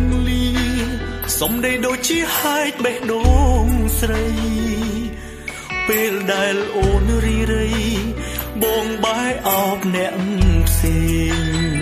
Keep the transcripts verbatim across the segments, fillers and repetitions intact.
លីសំដីដូចជាហែកបេះដូងស្រីពេលដែលអូនរីរៃបងបែអោបអ្នកផ្សេង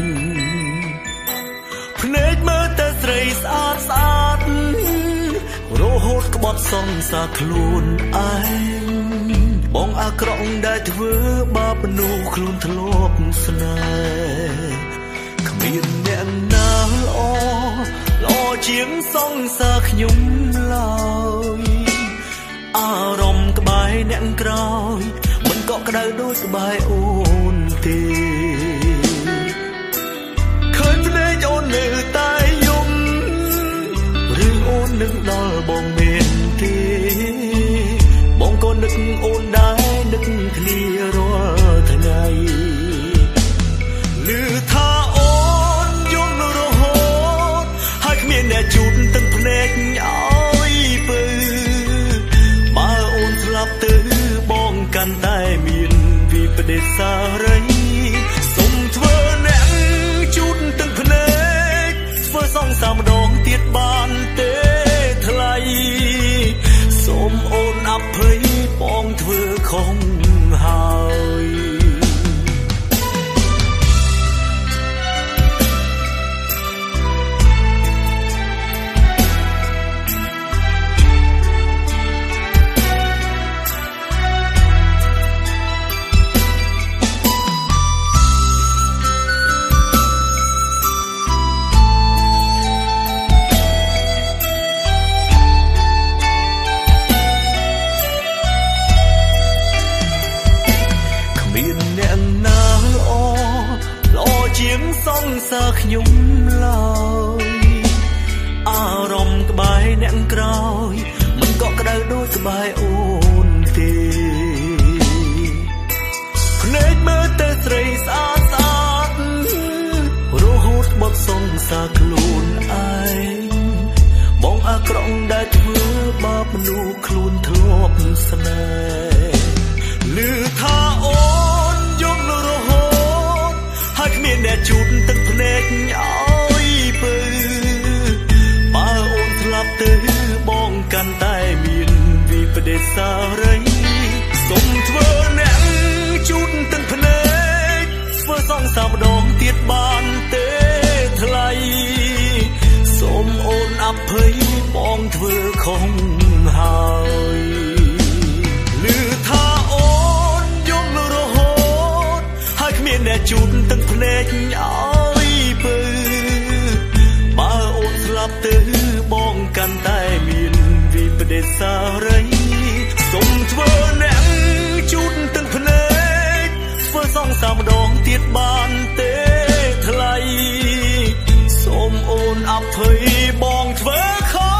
ភ្នែកមើលតែស្រីស្អាតស្អាតរហូតក្បត់សង្សារខ្លួនឯងបងអាក្រក់ដែលធ្វើបាបមនុស្សខ្លួនធ្លាប់ស្នេហ៍គ្មានអ្នកណាល្អល្អជាងសង្សារខ្ញុំឡើយអារម្មណ៍ក្បែរអ្នកក្រោយមិនកក់ក្ដៅដូចក្បែរអូនទេឃើញភ្នែកអូននៅតែយំឬអូននឹងដល់បងមែនទេបងក៏នឹកអូនដែរនឹកគ្នារាល់ថ្ងៃឮថាអូនយំរហូតហើយគ្មានអ្នកជូតទឹកភ្នែកឲ្យពើបើអូនស្លាប់ទៅបងកាន់តែមានវិបដិសារីសុំធ្វើអ្នកជូតទឹកភ្នែកធ្វើសងសាម្ដងទៀតបានទេថ្លៃសូមអូនអភ័យបងធ្វើខុសហើយសង្សារខ្ញុំឡើយអារម្មណ៍ក្បែរអ្នកក្រោយមិនកក់ក្ដៅដូចក្បែរអូនទេភ្នែកមើលតែស្រីស្អាតស្អាតរហូតបត់សង្សារខ្លួនឯងបងអាក្រក់ដែលធ្វើបាបមនុស្សខ្លួនធ្លាប់ស្នេហ៍ឮថាអូនយំរហូតហើយគ្មានអ្នកជូតទឹកភ្នែកឲ្យពើបើអូនស្លាប់ទៅបងកាន់តែមានវិបដិសារីសូមធ្វើអ្នកជូតទឹកភ្នែកធ្វើសងសាម្ដងទៀតបានទេថ្លៃសូមអូនអភ័យបងធ្វើខុសហើយឮថាអូនយំរហូតហើយគ្មានអ្នកជូតទឹកភ្នែកឲ្យពើបើអូនស្លាប់ទៅបងកាន់តែមានវិបដិសារីសូមធ្វើអ្នកជូតទឹកភ្នែកធ្វើសងសាម្ដងទៀតបានទេថ្លៃសូមអូនអភ័យបងធ្វើខុស